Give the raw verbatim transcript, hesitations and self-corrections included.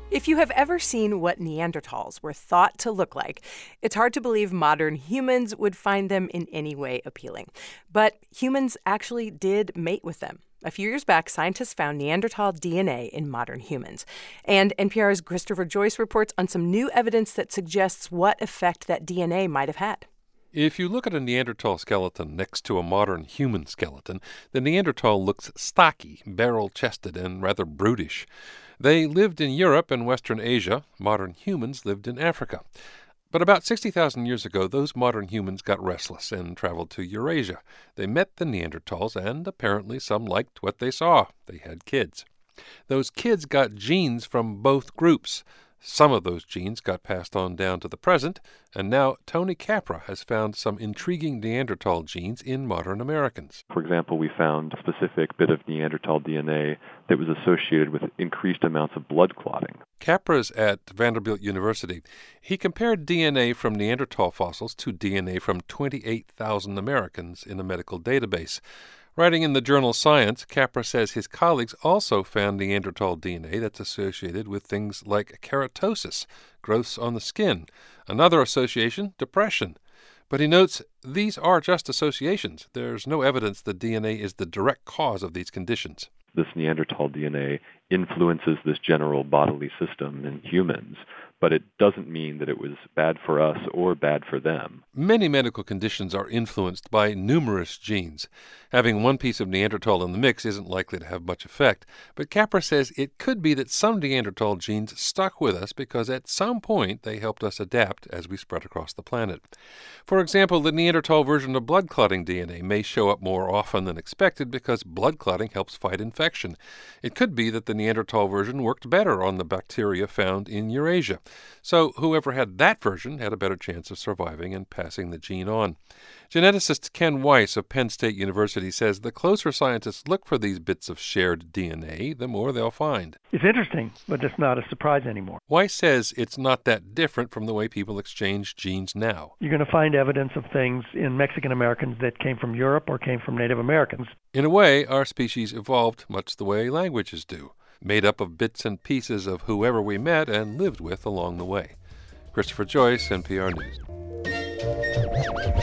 If you have ever seen what Neanderthals were thought to look like, it's hard to believe modern humans would find them in any way appealing. But humans actually did mate with them. A few years back, scientists found Neanderthal D N A in modern humans. And N P R's Christopher Joyce reports on some new evidence that suggests what effect that D N A might have had. If you look at a Neanderthal skeleton next to a modern human skeleton, the Neanderthal looks stocky, barrel-chested, and rather brutish. They lived in Europe and Western Asia. Modern humans lived in Africa. But about sixty thousand years ago, those modern humans got restless and traveled to Eurasia. They met the Neanderthals, and apparently some liked what they saw. They had kids. Those kids got genes from both groups. Some of those genes got passed on down to the present, and now Tony Capra has found some intriguing Neanderthal genes in modern Americans. For example, we found a specific bit of Neanderthal D N A that was associated with increased amounts of blood clotting. Capra's at Vanderbilt University. He compared D N A from Neanderthal fossils to D N A from twenty-eight thousand Americans in a medical database. Writing in the journal Science, Capra says his colleagues also found Neanderthal D N A that's associated with things like keratosis, growths on the skin. Another association, depression. But he notes these are just associations. There's no evidence that D N A is the direct cause of these conditions. This Neanderthal D N A influences this general bodily system in humans, but it doesn't mean that it was bad for us or bad for them. Many medical conditions are influenced by numerous genes. Having one piece of Neanderthal in the mix isn't likely to have much effect, but Capra says it could be that some Neanderthal genes stuck with us because at some point they helped us adapt as we spread across the planet. For example, the Neanderthal version of blood clotting D N A may show up more often than expected because blood clotting helps fight infection. It could be that the Neanderthal version worked better on the bacteria found in Eurasia. So whoever had that version had a better chance of surviving and passing the gene on. Geneticist Ken Weiss of Penn State University says the closer scientists look for these bits of shared D N A, the more they'll find. It's interesting, but it's not a surprise anymore. Weiss says it's not that different from the way people exchange genes now. You're going to find evidence of things in Mexican Americans that came from Europe or came from Native Americans. In a way, our species evolved much the way languages do, made up of bits and pieces of whoever we met and lived with along the way. Christopher Joyce, N P R News.